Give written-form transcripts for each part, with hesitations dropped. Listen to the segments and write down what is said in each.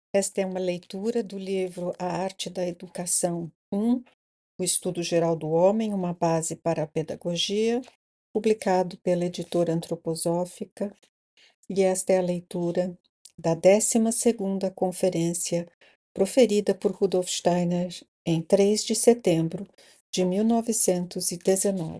Esta é uma leitura do livro A Arte da Educação 1, o Estudo Geral do Homem, uma base para a pedagogia, publicado pela editora antroposófica, e esta é a leitura da 12ª conferência proferida por Rudolf Steiner em 3 de setembro de 1919.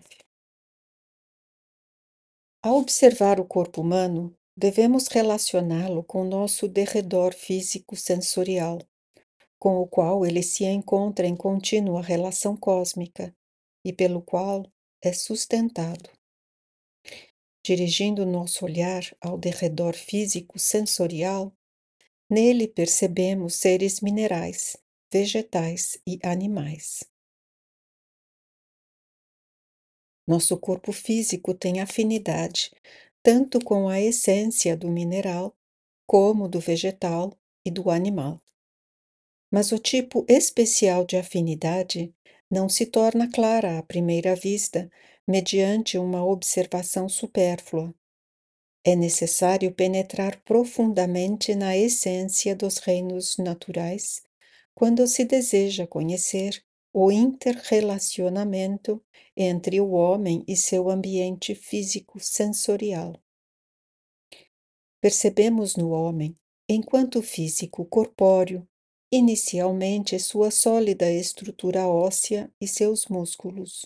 Ao observar o corpo humano, devemos relacioná-lo com nosso derredor físico-sensorial, com o qual ele se encontra em contínua relação cósmica e pelo qual é sustentado. Dirigindo nosso olhar ao derredor físico-sensorial, nele percebemos seres minerais, vegetais e animais. Nosso corpo físico tem afinidade tanto com a essência do mineral como do vegetal e do animal. Mas o tipo especial de afinidade não se torna clara à primeira vista, mediante uma observação supérflua. É necessário penetrar profundamente na essência dos reinos naturais quando se deseja conhecer o interrelacionamento entre o homem e seu ambiente físico-sensorial. Percebemos no homem, enquanto físico corpóreo, inicialmente sua sólida estrutura óssea e seus músculos.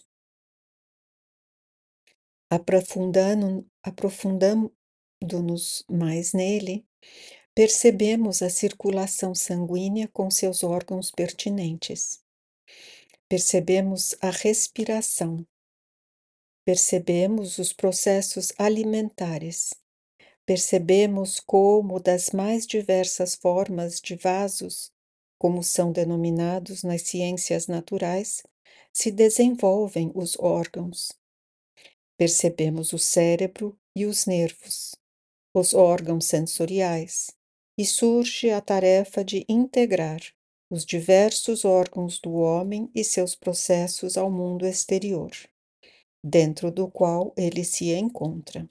Aprofundando-nos mais nele, percebemos a circulação sanguínea com seus órgãos pertinentes. Percebemos a respiração. Percebemos os processos alimentares. Percebemos como das mais diversas formas de vasos, como são denominados nas ciências naturais, se desenvolvem os órgãos. Percebemos o cérebro e os nervos, os órgãos sensoriais, e surge a tarefa de integrar os diversos órgãos do homem e seus processos ao mundo exterior, dentro do qual ele se encontra.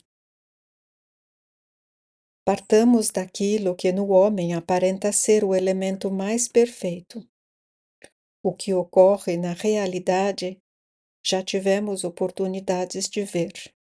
Partamos daquilo que no homem aparenta ser o elemento mais perfeito. O que ocorre na realidade, já tivemos oportunidades de ver.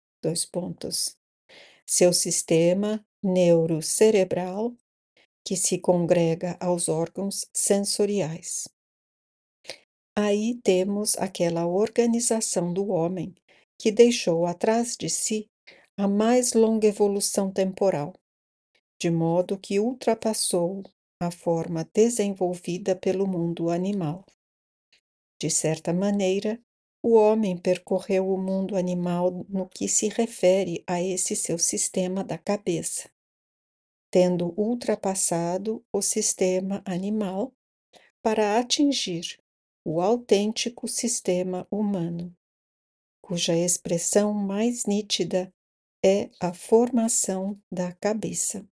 Seu sistema neurocerebral, que se congrega aos órgãos sensoriais. Aí temos aquela organização do homem que deixou atrás de si a mais longa evolução temporal, de modo que ultrapassou a forma desenvolvida pelo mundo animal. De certa maneira, o homem percorreu o mundo animal no que se refere a esse seu sistema da cabeça, tendo ultrapassado o sistema animal para atingir o autêntico sistema humano, cuja expressão mais nítida é a formação da cabeça.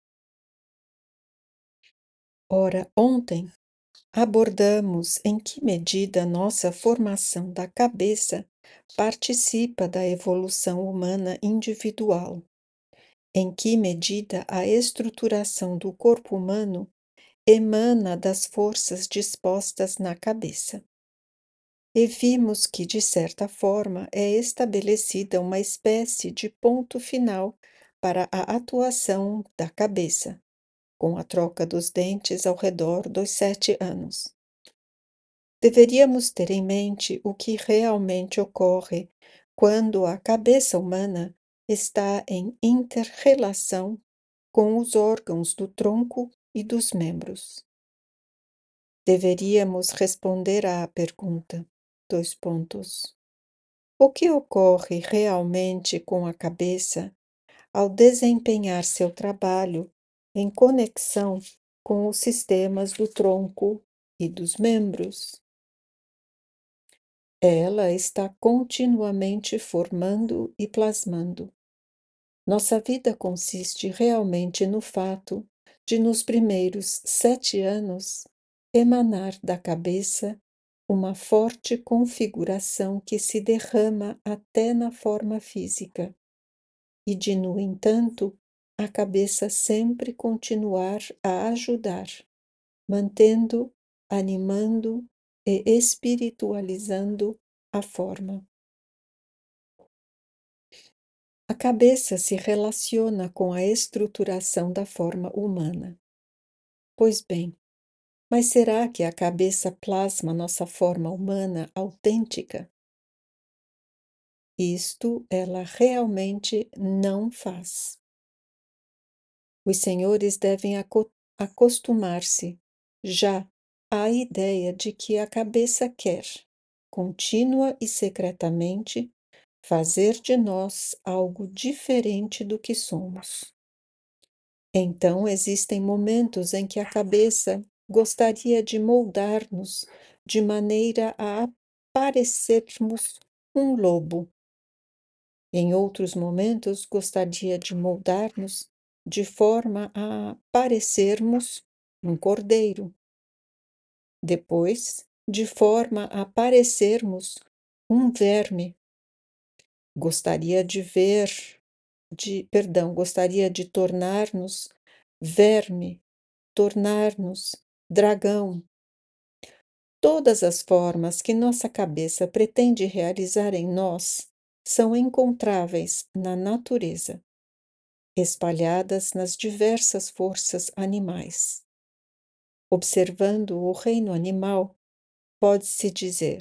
Ora, ontem abordamos em que medida nossa formação da cabeça participa da evolução humana individual, em que medida a estruturação do corpo humano emana das forças dispostas na cabeça. E vimos que, de certa forma, é estabelecida uma espécie de ponto final para a atuação da cabeça, com a troca dos dentes ao redor dos 7 anos. Deveríamos ter em mente o que realmente ocorre quando a cabeça humana está em inter-relação com os órgãos do tronco e dos membros. Deveríamos responder à pergunta: o que ocorre realmente com a cabeça ao desempenhar seu trabalho em conexão com os sistemas do tronco e dos membros? Ela está continuamente formando e plasmando. Nossa vida consiste realmente no fato de, nos primeiros 7 anos, emanar da cabeça uma forte configuração que se derrama até na forma física, e de, no entanto, a cabeça sempre continuar a ajudar mantendo, animando e espiritualizando a forma. A cabeça se relaciona com a estruturação da forma humana. Pois bem, mas será que a cabeça plasma nossa forma humana autêntica? Isto ela realmente não faz. Os senhores devem acostumar-se já à ideia de que a cabeça quer, contínua e secretamente, fazer de nós algo diferente do que somos. Então, existem momentos em que a cabeça gostaria de moldar-nos de maneira a parecermos um lobo. Em outros momentos, gostaria de moldar-nos de forma a parecermos um cordeiro. Depois, de forma a parecermos um verme. Gostaria de tornar-nos verme, tornar-nos dragão. Todas as formas que nossa cabeça pretende realizar em nós são encontráveis na natureza, espalhadas nas diversas forças animais. Observando o reino animal, pode-se dizer,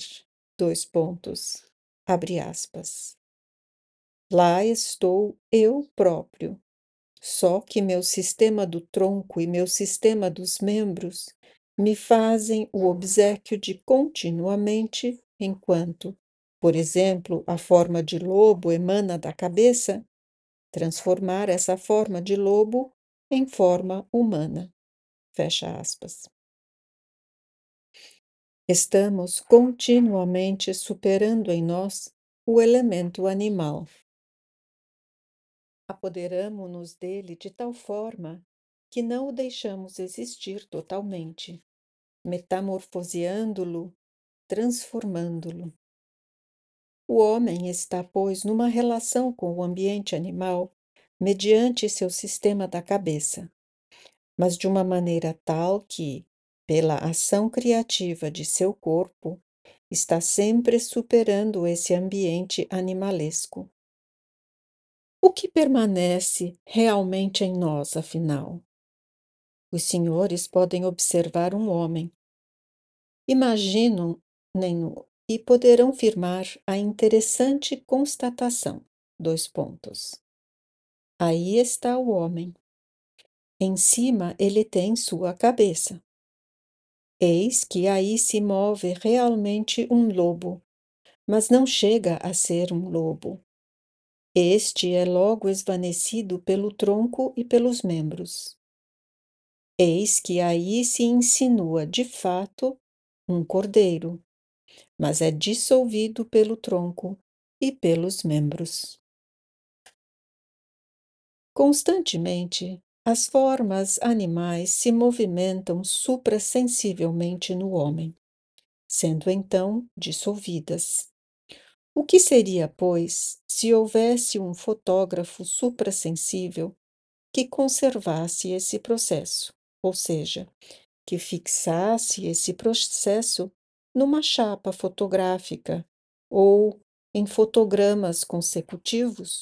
abre aspas, lá estou eu próprio, só que meu sistema do tronco e meu sistema dos membros me fazem o obséquio de continuamente, enquanto, por exemplo, a forma de lobo emana da cabeça, transformar essa forma de lobo em forma humana. Fecha aspas. Estamos continuamente superando em nós o elemento animal. Apoderamo-nos dele de tal forma que não o deixamos existir totalmente, metamorfoseando-lo, transformando-lo. O homem está, pois, numa relação com o ambiente animal mediante seu sistema da cabeça, mas de uma maneira tal que, pela ação criativa de seu corpo, está sempre superando esse ambiente animalesco. O que permanece realmente em nós, afinal? Os senhores podem observar um homem. Imaginam-no e poderão firmar a interessante constatação. Aí está o homem. Em cima ele tem sua cabeça. Eis que aí se move realmente um lobo, mas não chega a ser um lobo. Este é logo esvanecido pelo tronco e pelos membros. Eis que aí se insinua, de fato, um cordeiro, mas é dissolvido pelo tronco e pelos membros. Constantemente, as formas animais se movimentam suprasensivelmente no homem, sendo então dissolvidas. O que seria, pois, se houvesse um fotógrafo suprassensível que conservasse esse processo, ou seja, que fixasse esse processo numa chapa fotográfica ou em fotogramas consecutivos?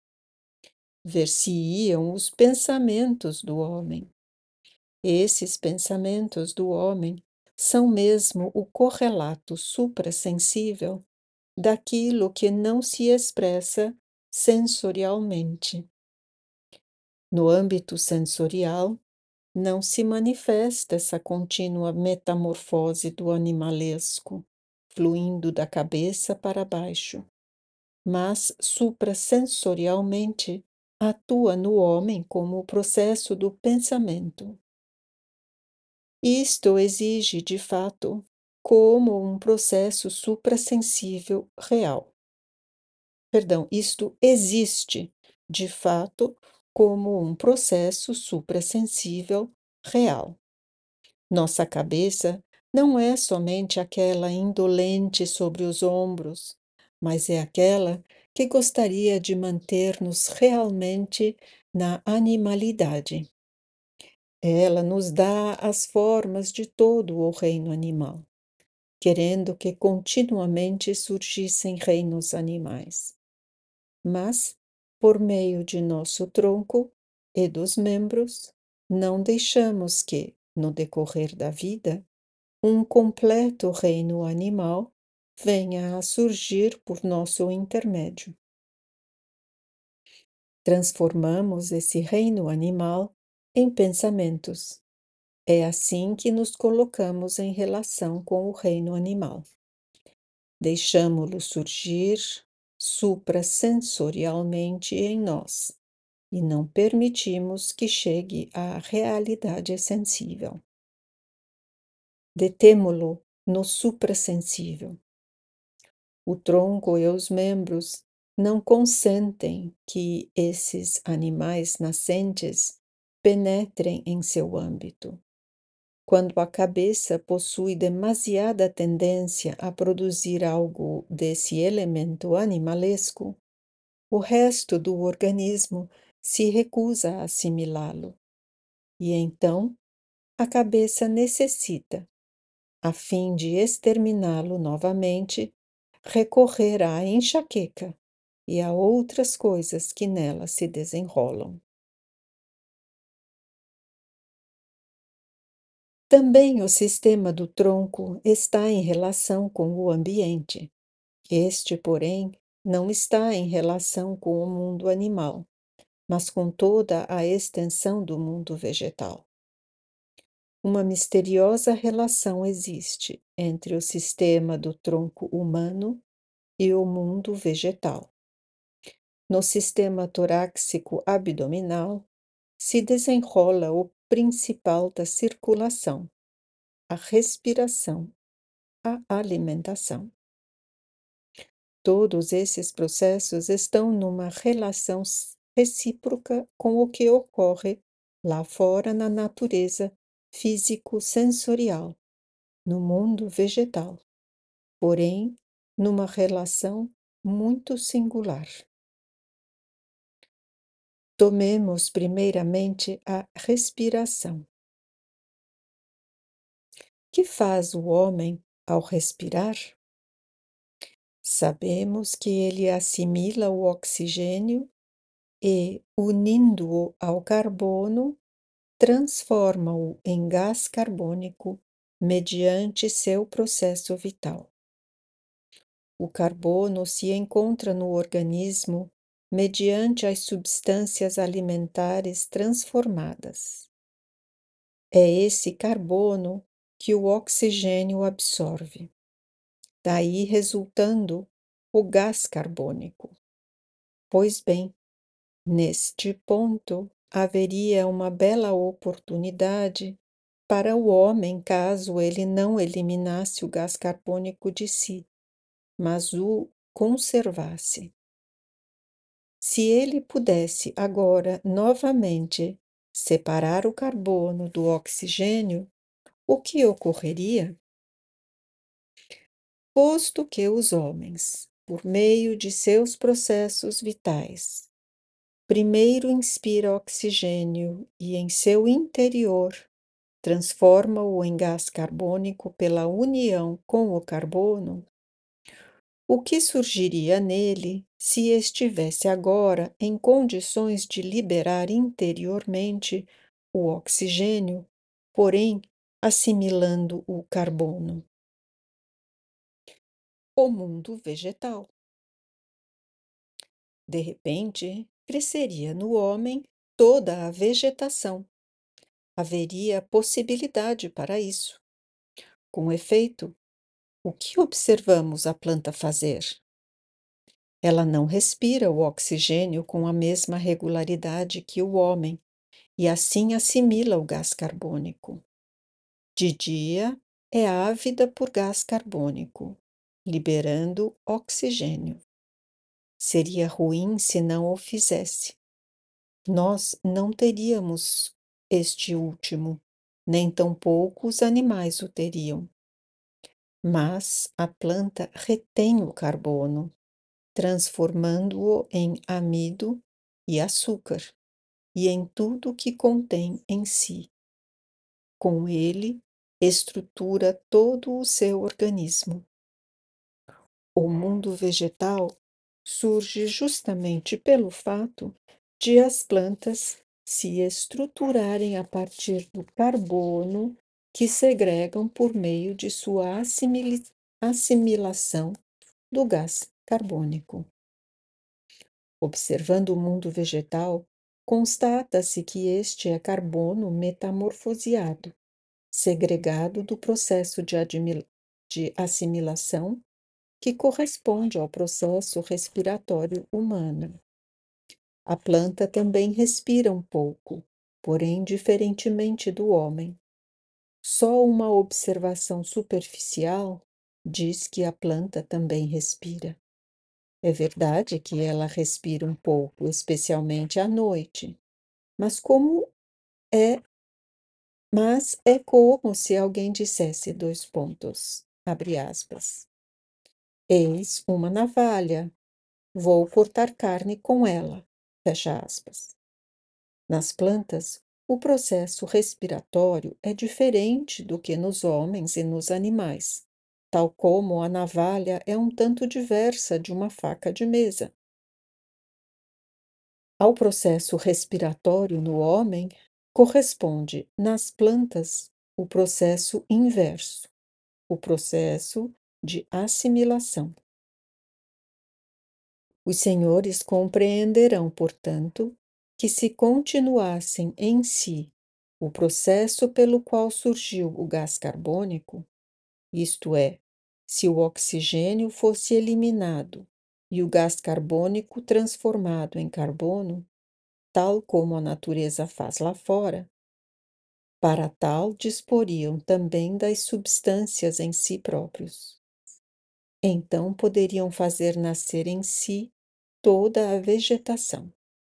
Ver-se-iam os pensamentos do homem. Esses pensamentos do homem são mesmo o correlato suprassensível daquilo que não se expressa sensorialmente. No âmbito sensorial, não se manifesta essa contínua metamorfose do animalesco, fluindo da cabeça para baixo, mas suprassensorialmente atua no homem como o processo do pensamento. Isto exige, de fato, como um processo suprassensível real. Isto existe, de fato, como um processo suprassensível real. Nossa cabeça não é somente aquela indolente sobre os ombros, mas é aquela que gostaria de manter-nos realmente na animalidade. Ela nos dá as formas de todo o reino animal, querendo que continuamente surgissem reinos animais. Mas, por meio de nosso tronco e dos membros, não deixamos que, no decorrer da vida, um completo reino animal venha a surgir por nosso intermédio. Transformamos esse reino animal em pensamentos. É assim que nos colocamos em relação com o reino animal. Deixamo-lo surgir suprasensorialmente em nós e não permitimos que chegue à realidade sensível. Detemo-lo no suprassensível. O tronco e os membros não consentem que esses animais nascentes penetrem em seu âmbito. Quando a cabeça possui demasiada tendência a produzir algo desse elemento animalesco, o resto do organismo se recusa a assimilá-lo. E então, a cabeça necessita, a fim de exterminá-lo novamente, recorrer à enxaqueca e a outras coisas que nela se desenrolam. Também o sistema do tronco está em relação com o ambiente. Este, porém, não está em relação com o mundo animal, mas com toda a extensão do mundo vegetal. Uma misteriosa relação existe entre o sistema do tronco humano e o mundo vegetal. No sistema torácico abdominal se desenrola o principal da circulação, a respiração, a alimentação. Todos esses processos estão numa relação recíproca com o que ocorre lá fora na natureza físico-sensorial, no mundo vegetal, porém, numa relação muito singular. Tomemos primeiramente a respiração. Que faz o homem ao respirar? Sabemos que ele assimila o oxigênio e, unindo-o ao carbono, transforma-o em gás carbônico mediante seu processo vital. O carbono se encontra no organismo mediante as substâncias alimentares transformadas. É esse carbono que o oxigênio absorve, daí resultando o gás carbônico. Pois bem, neste ponto haveria uma bela oportunidade para o homem caso ele não eliminasse o gás carbônico de si, mas o conservasse. Se ele pudesse agora novamente separar o carbono do oxigênio, o que ocorreria? Posto que os homens, por meio de seus processos vitais, primeiro inspira oxigênio e em seu interior transforma-o em gás carbônico pela união com o carbono, o que surgiria nele se estivesse agora em condições de liberar interiormente o oxigênio, porém assimilando o carbono? O mundo vegetal. De repente, cresceria no homem toda a vegetação. Haveria possibilidade para isso. Com efeito, o que observamos a planta fazer? Ela não respira o oxigênio com a mesma regularidade que o homem e assim assimila o gás carbônico. De dia, é ávida por gás carbônico, liberando oxigênio. Seria ruim se não o fizesse. Nós não teríamos este último, nem tampouco os animais o teriam. Mas a planta retém o carbono, transformando-o em amido e açúcar, e em tudo que contém em si. Com ele, estrutura todo o seu organismo. O mundo vegetal surge justamente pelo fato de as plantas se estruturarem a partir do carbono que segregam por meio de sua assimilação do gás carbônico. Observando o mundo vegetal, constata-se que este é carbono metamorfoseado, segregado do processo de assimilação que corresponde ao processo respiratório humano. A planta também respira um pouco, porém diferentemente do homem. Só uma observação superficial diz que a planta também respira. É verdade que ela respira um pouco, especialmente à noite, mas é como se alguém dissesse dois pontos, abre aspas. Eis uma navalha, vou cortar carne com ela, fecha aspas. Nas plantas, o processo respiratório é diferente do que nos homens e nos animais, tal como a navalha é um tanto diversa de uma faca de mesa. Ao processo respiratório no homem, corresponde, nas plantas, o processo inverso, o processo de assimilação. Os senhores compreenderão, portanto, que se continuassem em si o processo pelo qual surgiu o gás carbônico, isto é, se o oxigênio fosse eliminado e o gás carbônico transformado em carbono, tal como a natureza faz lá fora, para tal disporiam também das substâncias em si próprios. Então poderiam fazer nascer em si toda a vegetação.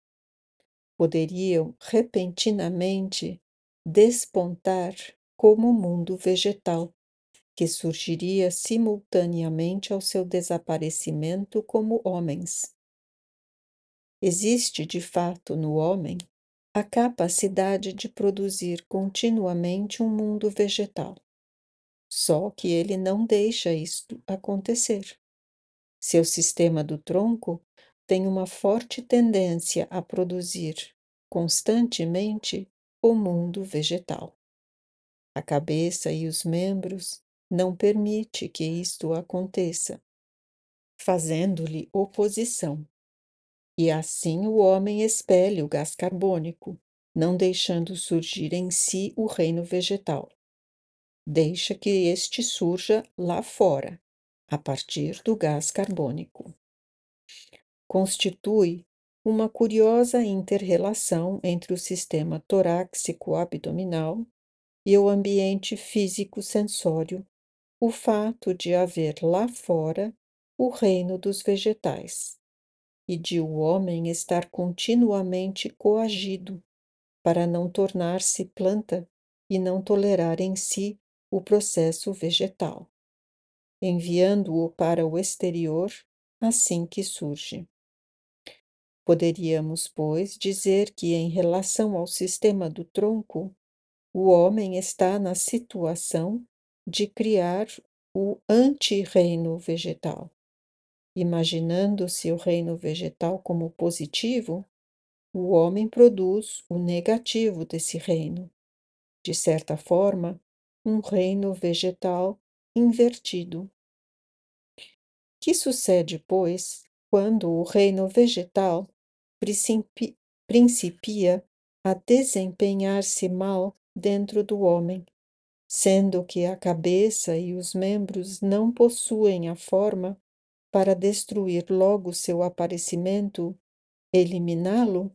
Poderiam repentinamente despontar como mundo vegetal, que surgiria simultaneamente ao seu desaparecimento como homens. Existe, de fato, no homem a capacidade de produzir continuamente um mundo vegetal. Só que ele não deixa isto acontecer. Seu sistema do tronco tem uma forte tendência a produzir constantemente o mundo vegetal. A cabeça e os membros não permite que isto aconteça, fazendo-lhe oposição. E assim o homem expele o gás carbônico, não deixando surgir em si o reino vegetal. Deixa que este surja lá fora, a partir do gás carbônico. Constitui uma curiosa inter-relação entre o sistema torácico abdominal e o ambiente físico-sensório, o fato de haver lá fora o reino dos vegetais e de o homem estar continuamente coagido para não tornar-se planta e não tolerar em si o processo vegetal, enviando-o para o exterior assim que surge. Poderíamos, pois, dizer que, em relação ao sistema do tronco, o homem está na situação de criar o anti-reino vegetal. Imaginando-se o reino vegetal como positivo, o homem produz o negativo desse reino. De certa forma, um reino vegetal invertido. Que sucede, pois, quando o reino vegetal principia a desempenhar-se mal dentro do homem, sendo que a cabeça e os membros não possuem a forma para destruir logo seu aparecimento, eliminá-lo?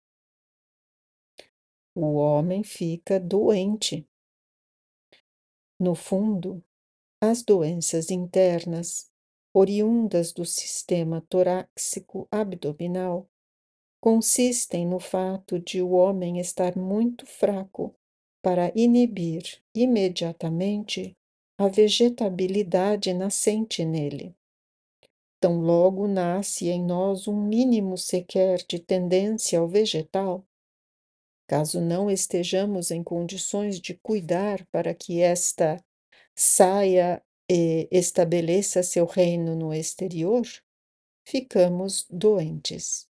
O homem fica doente. No fundo, as doenças internas, oriundas do sistema torácico abdominal, consistem no fato de o homem estar muito fraco para inibir imediatamente a vegetabilidade nascente nele. Tão logo nasce em nós um mínimo sequer de tendência ao vegetal, caso não estejamos em condições de cuidar para que esta saia e estabeleça seu reino no exterior, ficamos doentes.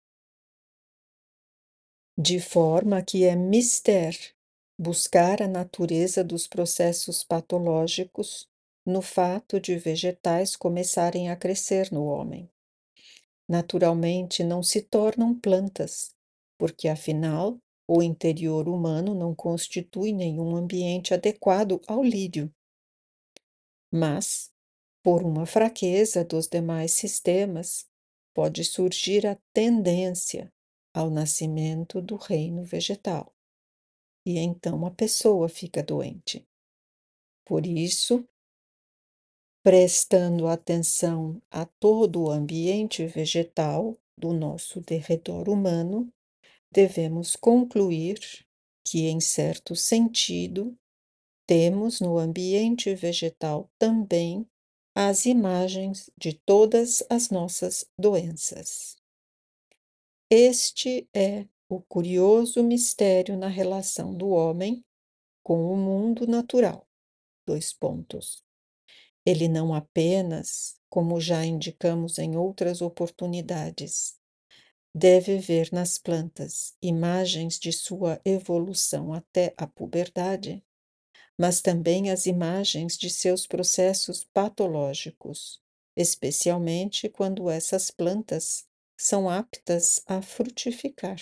De forma que é mister buscar a natureza dos processos patológicos no fato de vegetais começarem a crescer no homem. Naturalmente, não se tornam plantas, porque afinal, o interior humano não constitui nenhum ambiente adequado ao lírio. Mas, por uma fraqueza dos demais sistemas, pode surgir a tendência ao nascimento do reino vegetal, e então a pessoa fica doente. Por isso, prestando atenção a todo o ambiente vegetal do nosso derredor humano, devemos concluir que, em certo sentido, temos no ambiente vegetal também as imagens de todas as nossas doenças. Este é o curioso mistério na relação do homem com o mundo natural. Dois pontos. Ele não apenas, como já indicamos em outras oportunidades, deve ver nas plantas imagens de sua evolução até a puberdade, mas também as imagens de seus processos patológicos, especialmente quando essas plantas são aptas a frutificar.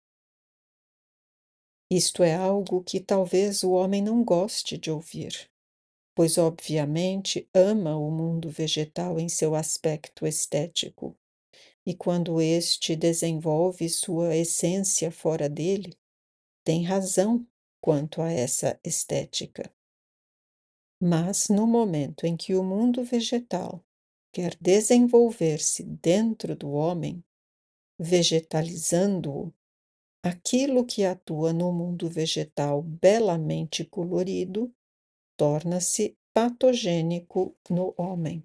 Isto é algo que talvez o homem não goste de ouvir, pois obviamente ama o mundo vegetal em seu aspecto estético, e quando este desenvolve sua essência fora dele, tem razão quanto a essa estética. Mas no momento em que o mundo vegetal quer desenvolver-se dentro do homem, vegetalizando-o, aquilo que atua no mundo vegetal belamente colorido torna-se patogênico no homem.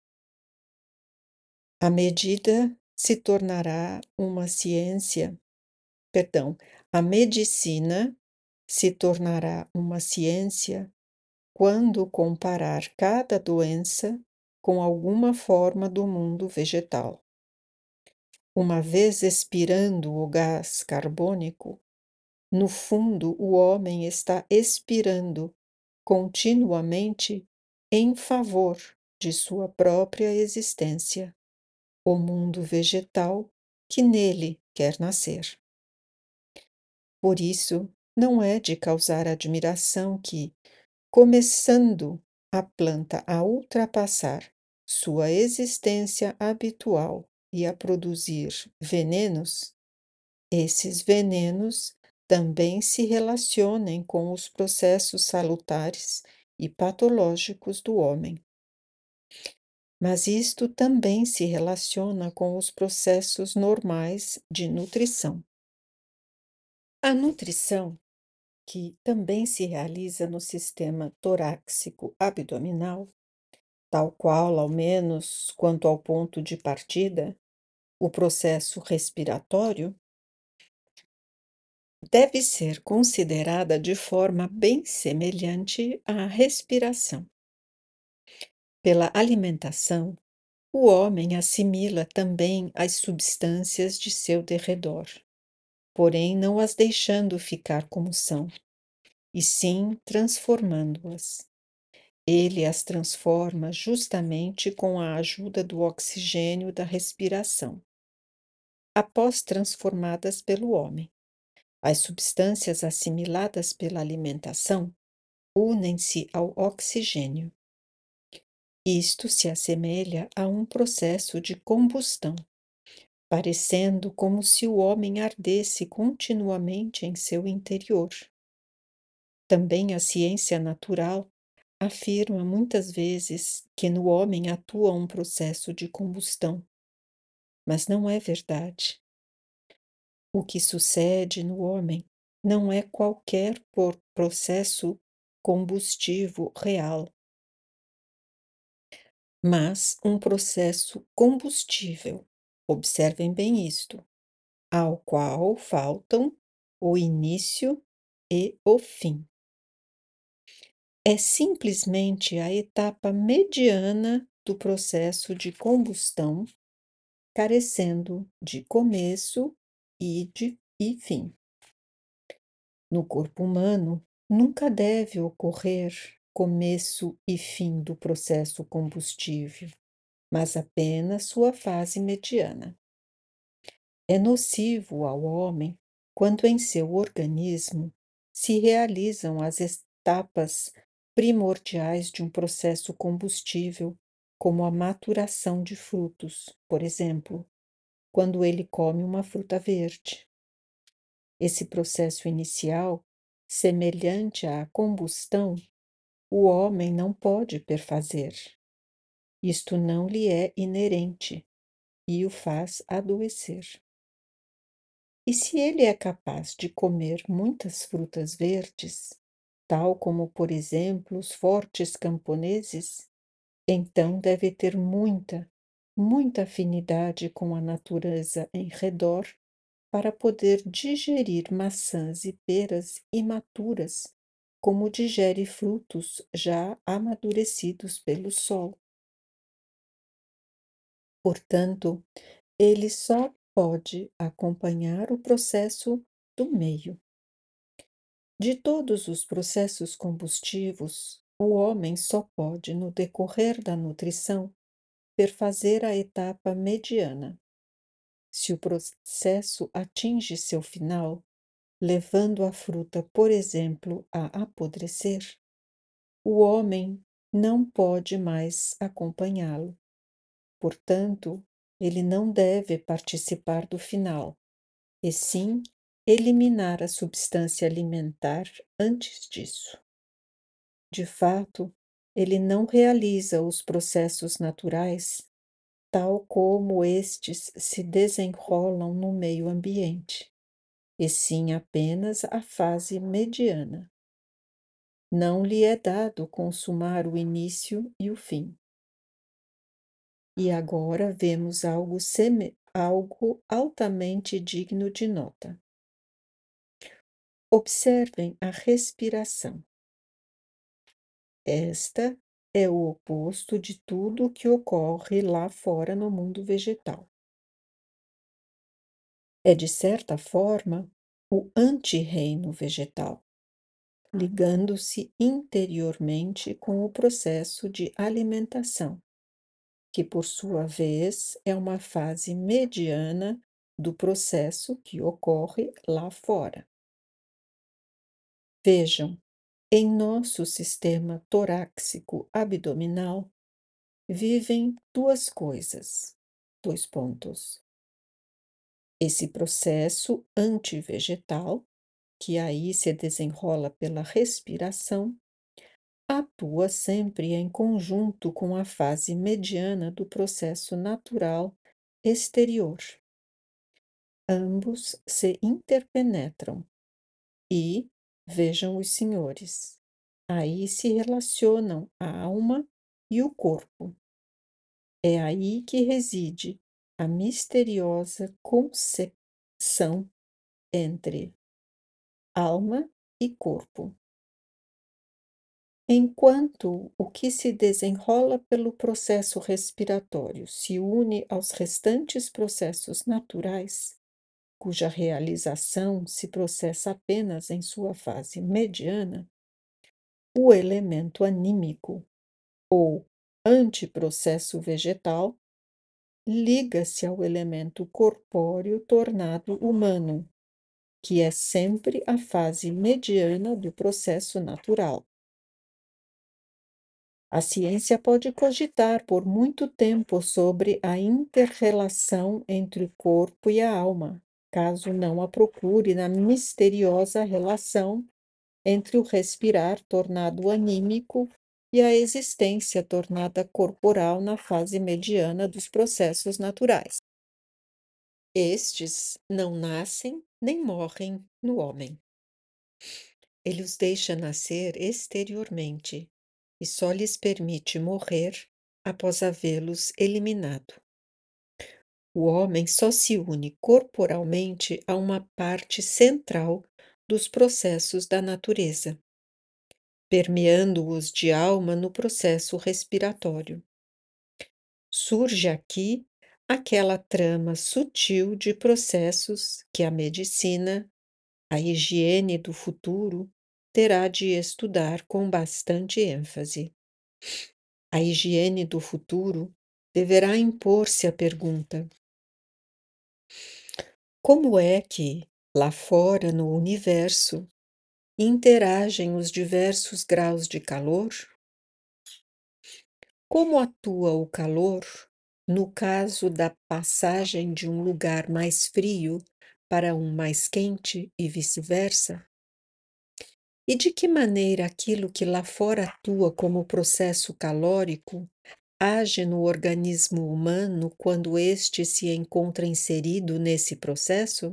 À medida se tornará uma ciência, perdão, a medicina se tornará uma ciência quando comparar cada doença com alguma forma do mundo vegetal. Uma vez expirando o gás carbônico, no fundo o homem está expirando continuamente em favor de sua própria existência, o mundo vegetal que nele quer nascer. Por isso, não é de causar admiração que, começando a planta a ultrapassar sua existência habitual e a produzir venenos, esses venenos também se relacionem com os processos salutares e patológicos do homem. Mas isto também se relaciona com os processos normais de nutrição. A nutrição, que também se realiza no sistema torácico abdominal, tal qual, ao menos quanto ao ponto de partida, o processo respiratório, deve ser considerada de forma bem semelhante à respiração. Pela alimentação, o homem assimila também as substâncias de seu derredor, porém não as deixando ficar como são, e sim transformando-as. Ele as transforma justamente com a ajuda do oxigênio da respiração. Após transformadas pelo homem, as substâncias assimiladas pela alimentação unem-se ao oxigênio. Isto se assemelha a um processo de combustão, parecendo como se o homem ardesse continuamente em seu interior. Também a ciência natural afirma muitas vezes que no homem atua um processo de combustão, mas não é verdade. O que sucede no homem não é qualquer processo combustivo real, mas um processo combustível. Observem bem isto, ao qual faltam o início e o fim. É simplesmente a etapa mediana do processo de combustão, carecendo de começo e fim. No corpo humano, nunca deve ocorrer começo e fim do processo combustível, mas apenas sua fase mediana. É nocivo ao homem quando em seu organismo se realizam as etapas primordiais de um processo combustível, como a maturação de frutos, por exemplo, quando ele come uma fruta verde. Esse processo inicial, semelhante à combustão, o homem não pode perfazer. Isto não lhe é inerente e o faz adoecer. E se ele é capaz de comer muitas frutas verdes, tal como, por exemplo, os fortes camponeses, então deve ter muita afinidade com a natureza em redor para poder digerir maçãs e peras imaturas, como digere frutos já amadurecidos pelo sol. Portanto, ele só pode acompanhar o processo do meio. De todos os processos combustivos, o homem só pode, no decorrer da nutrição, perfazer a etapa mediana. Se o processo atinge seu final, levando a fruta, por exemplo, a apodrecer, o homem não pode mais acompanhá-lo. Portanto, ele não deve participar do final, e sim eliminar a substância alimentar antes disso. De fato, ele não realiza os processos naturais tal como estes se desenrolam no meio ambiente, e sim apenas a fase mediana. Não lhe é dado consumar o início e o fim. E agora vemos algo altamente digno de nota. Observem a respiração. Esta é o oposto de tudo o que ocorre lá fora no mundo vegetal. É, de certa forma, o anti-reino vegetal, ligando-se interiormente com o processo de alimentação, que, por sua vez, é uma fase mediana do processo que ocorre lá fora. Vejam, em nosso sistema torácico abdominal vivem duas coisas. Dois pontos. Esse processo antivegetal, que aí se desenrola pela respiração, atua sempre em conjunto com a fase mediana do processo natural exterior. Ambos se interpenetram e, vejam os senhores, aí se relacionam a alma e o corpo. É aí que reside a misteriosa concepção entre alma e corpo. Enquanto o que se desenrola pelo processo respiratório se une aos restantes processos naturais, cuja realização se processa apenas em sua fase mediana, o elemento anímico, ou antiprocesso vegetal, liga-se ao elemento corpóreo tornado humano, que é sempre a fase mediana do processo natural. A ciência pode cogitar por muito tempo sobre a inter-relação entre o corpo e a alma, caso não a procure na misteriosa relação entre o respirar tornado anímico e a existência tornada corporal na fase mediana dos processos naturais. Estes não nascem nem morrem no homem. Ele os deixa nascer exteriormente e só lhes permite morrer após havê-los eliminado. O homem só se une corporalmente a uma parte central dos processos da natureza, permeando-os de alma no processo respiratório. Surge aqui aquela trama sutil de processos que a medicina, a higiene do futuro, terá de estudar com bastante ênfase. A higiene do futuro deverá impor-se a pergunta: como é que, lá fora no universo, interagem os diversos graus de calor? Como atua o calor no caso da passagem de um lugar mais frio para um mais quente e vice-versa? E de que maneira aquilo que lá fora atua como processo calórico age no organismo humano quando este se encontra inserido nesse processo?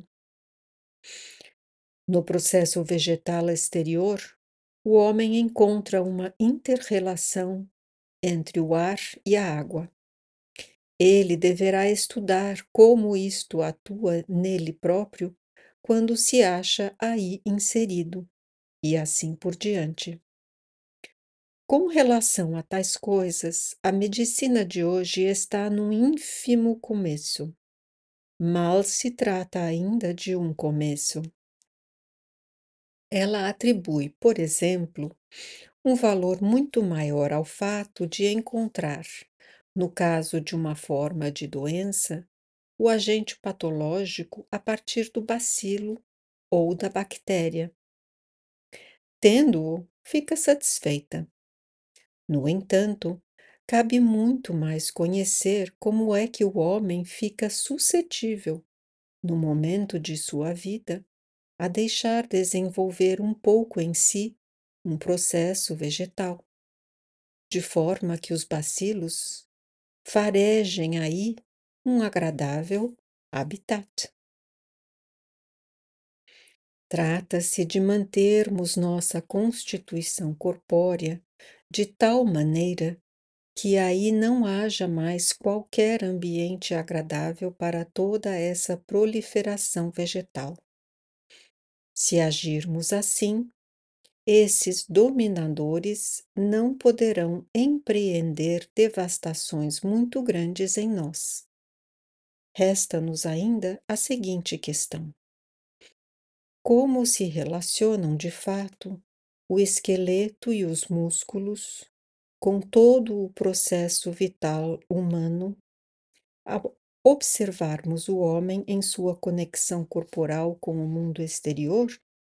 No processo vegetal exterior, o homem encontra uma inter-relação entre o ar e a água. Ele deverá estudar como isto atua nele próprio quando se acha aí inserido, e assim por diante. Com relação a tais coisas, a medicina de hoje está num ínfimo começo. Mal se trata ainda de um começo. Ela atribui, por exemplo, um valor muito maior ao fato de encontrar, no caso de uma forma de doença, o agente patológico a partir do bacilo ou da bactéria. Tendo-o, fica satisfeita. No entanto, cabe muito mais conhecer como é que o homem fica suscetível, no momento de sua vida, a deixar desenvolver um pouco em si um processo vegetal, de forma que os bacilos farejem aí um agradável habitat. Trata-se de mantermos nossa constituição corpórea de tal maneira que aí não haja mais qualquer ambiente agradável para toda essa proliferação vegetal. Se agirmos assim, esses dominadores não poderão empreender devastações muito grandes em nós. Resta-nos ainda a seguinte questão: como se relacionam de fato o esqueleto e os músculos com todo o processo vital humano ao observarmos o homem em sua conexão corporal com o mundo exterior?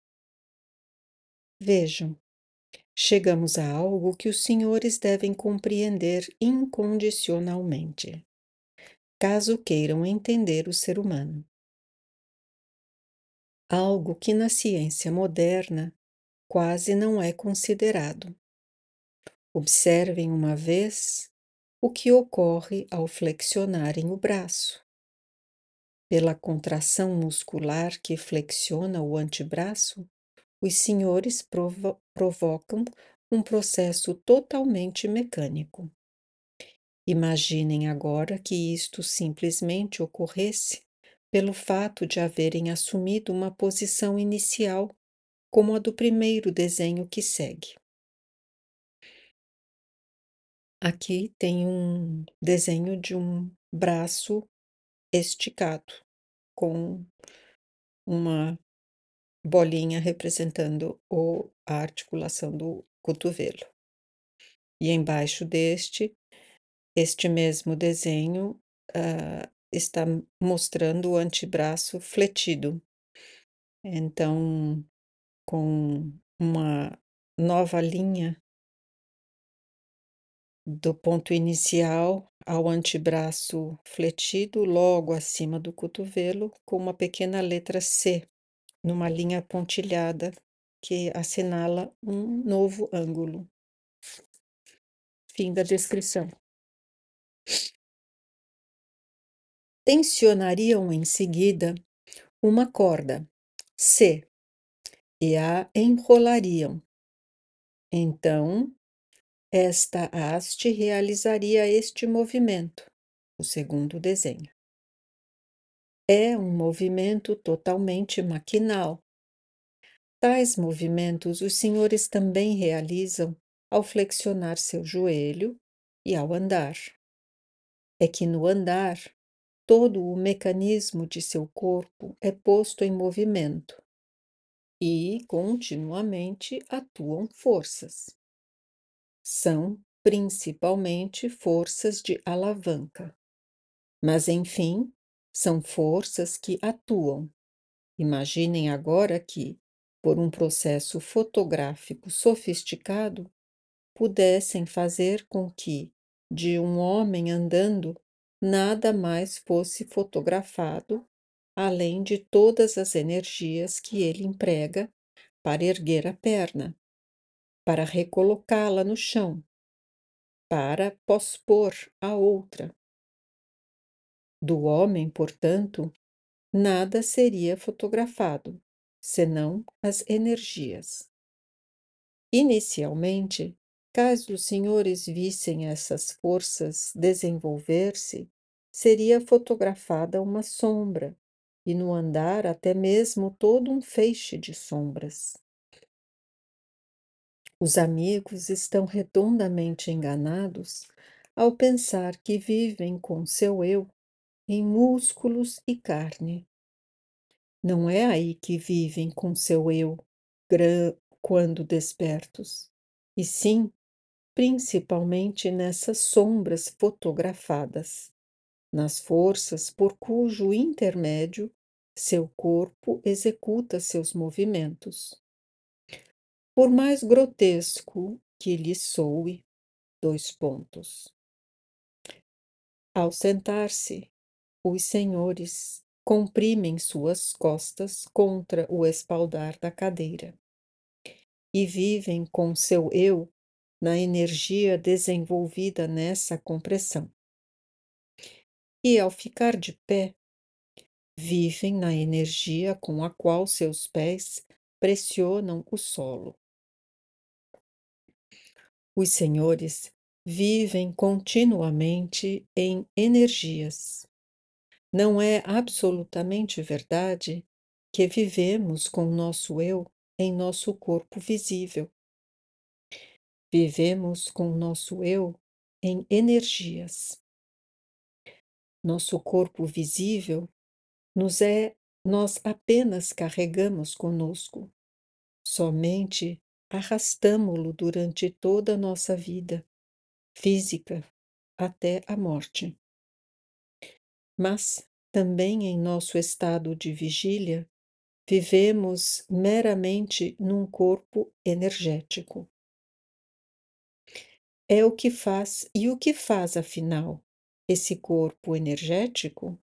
Vejam, chegamos a algo que os senhores devem compreender incondicionalmente, caso queiram entender o ser humano. Algo que na ciência moderna quase não é considerado. Observem uma vez o que ocorre ao flexionarem o braço. Pela contração muscular que flexiona o antebraço, os senhores provocam um processo totalmente mecânico. Imaginem agora que isto simplesmente ocorresse pelo fato de haverem assumido uma posição inicial, como a do primeiro desenho que segue. Aqui tem um desenho de um braço esticado, com uma bolinha representando a articulação do cotovelo. E embaixo este mesmo desenho está mostrando o antebraço fletido. Então, com uma nova linha do ponto inicial ao antebraço fletido, logo acima do cotovelo, com uma pequena letra C, numa linha pontilhada, que assinala um novo ângulo. Fim da descrição. Tensionariam em seguida uma corda, C, e a enrolariam. Então, esta haste realizaria este movimento, o segundo desenho. É um movimento totalmente maquinal. Tais movimentos os senhores também realizam ao flexionar seu joelho e ao andar. É que no andar, todo o mecanismo de seu corpo é posto em movimento e continuamente atuam forças. São principalmente forças de alavanca, mas enfim, são forças que atuam. Imaginem agora que, por um processo fotográfico sofisticado, pudessem fazer com que, de um homem andando, nada mais fosse fotografado, além de todas as energias que ele emprega para erguer a perna, para recolocá-la no chão, para pospor a outra. Do homem, portanto, nada seria fotografado, senão as energias. Inicialmente, caso os senhores vissem essas forças desenvolver-se, seria fotografada uma sombra, e no andar até mesmo todo um feixe de sombras. Os amigos estão redondamente enganados ao pensar que vivem com seu eu em músculos e carne. Não é aí que vivem com seu eu quando despertos, e sim, principalmente nessas sombras fotografadas, nas forças por cujo intermédio seu corpo executa seus movimentos. Por mais grotesco que lhe soe, dois pontos. Ao sentar-se, os senhores comprimem suas costas contra o espaldar da cadeira e vivem com seu eu na energia desenvolvida nessa compressão. E ao ficar de pé, vivem na energia com a qual seus pés pressionam o solo. Os senhores vivem continuamente em energias. Não é absolutamente verdade que vivemos com nosso eu em nosso corpo visível. Vivemos com nosso eu em energias. Nosso corpo visível nós apenas carregamos conosco. Somente arrastamo-lo durante toda a nossa vida física até a morte. Mas também em nosso estado de vigília, vivemos meramente num corpo energético. É o que faz, e o que faz, afinal, esse corpo energético?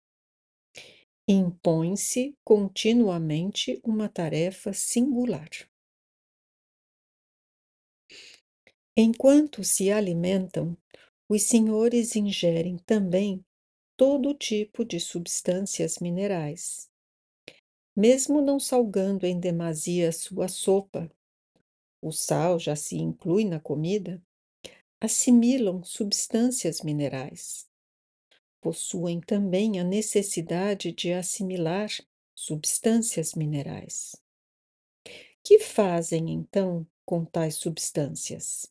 Impõe-se continuamente uma tarefa singular. Enquanto se alimentam, os senhores ingerem também todo tipo de substâncias minerais. Mesmo não salgando em demasia sua sopa, o sal já se inclui na comida, assimilam substâncias minerais. Possuem também a necessidade de assimilar substâncias minerais. Que fazem, então, com tais substâncias?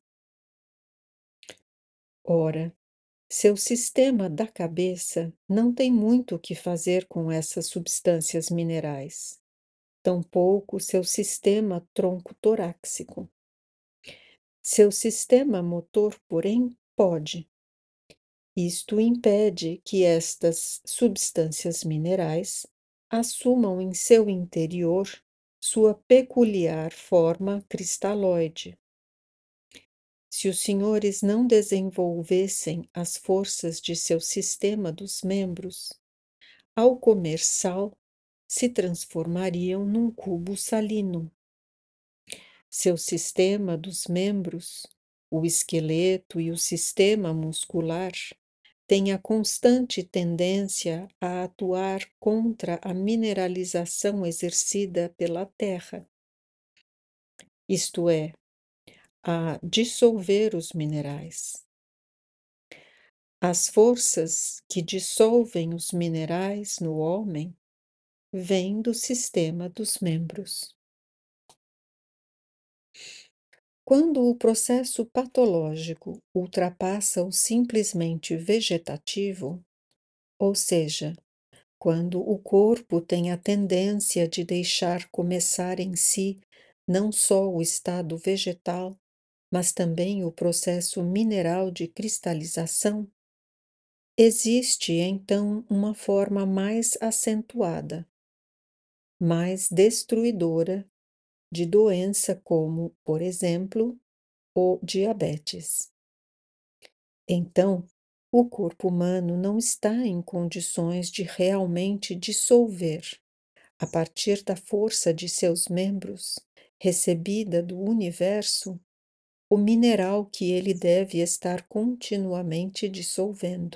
Ora, seu sistema da cabeça não tem muito o que fazer com essas substâncias minerais, tampouco seu sistema tronco-torácico. Seu sistema motor, porém, pode. Isto impede que estas substâncias minerais assumam em seu interior sua peculiar forma cristalóide. Se os senhores não desenvolvessem as forças de seu sistema dos membros, ao comer sal, se transformariam num cubo salino. Seu sistema dos membros, o esqueleto e o sistema muscular, têm a constante tendência a atuar contra a mineralização exercida pela terra, isto é, a dissolver os minerais. As forças que dissolvem os minerais no homem vêm do sistema dos membros. Quando o processo patológico ultrapassa o simplesmente vegetativo, ou seja, quando o corpo tem a tendência de deixar começar em si não só o estado vegetal, mas também o processo mineral de cristalização, existe então uma forma mais acentuada, mais destruidora de doença como, por exemplo, o diabetes. Então, o corpo humano não está em condições de realmente dissolver, a partir da força de seus membros, recebida do universo, o mineral que ele deve estar continuamente dissolvendo.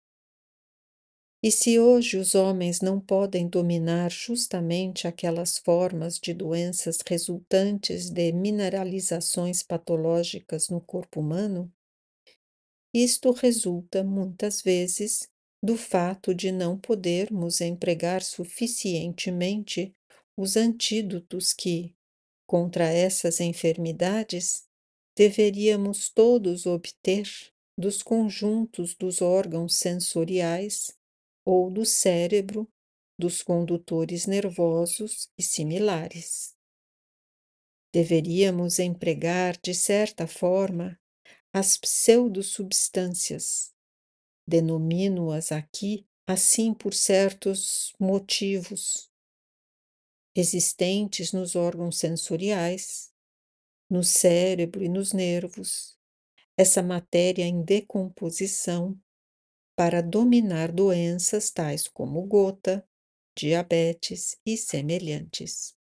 E se hoje os homens não podem dominar justamente aquelas formas de doenças resultantes de mineralizações patológicas no corpo humano, isto resulta, muitas vezes, do fato de não podermos empregar suficientemente os antídotos que, contra essas enfermidades, deveríamos todos obter dos conjuntos dos órgãos sensoriais ou do cérebro, dos condutores nervosos e similares. Deveríamos empregar, de certa forma, as pseudosubstâncias. Denomino-as aqui assim por certos motivos existentes nos órgãos sensoriais, no cérebro e nos nervos, essa matéria em decomposição para dominar doenças tais como gota, diabetes e semelhantes.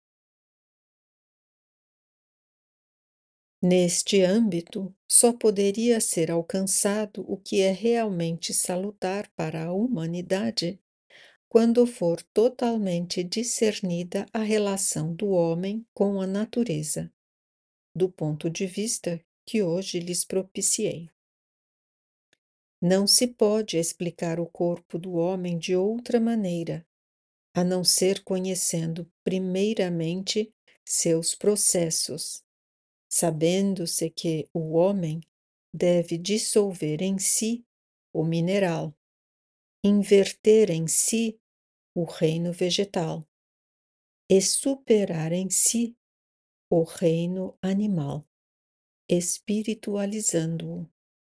Neste âmbito, só poderia ser alcançado o que é realmente salutar para a humanidade quando for totalmente discernida a relação do homem com a natureza, do ponto de vista que hoje lhes propiciei. Não se pode explicar o corpo do homem de outra maneira, a não ser conhecendo primeiramente seus processos, sabendo-se que o homem deve dissolver em si o mineral, inverter em si o reino vegetal e superar em si o reino animal, espiritualizando-o.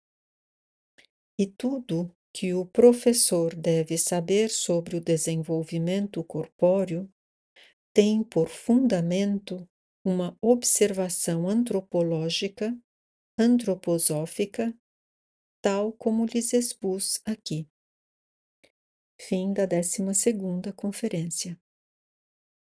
E tudo que o professor deve saber sobre o desenvolvimento corpóreo tem por fundamento uma observação antropológica, antroposófica, tal como lhes expus aqui. Fim da 12ª conferência.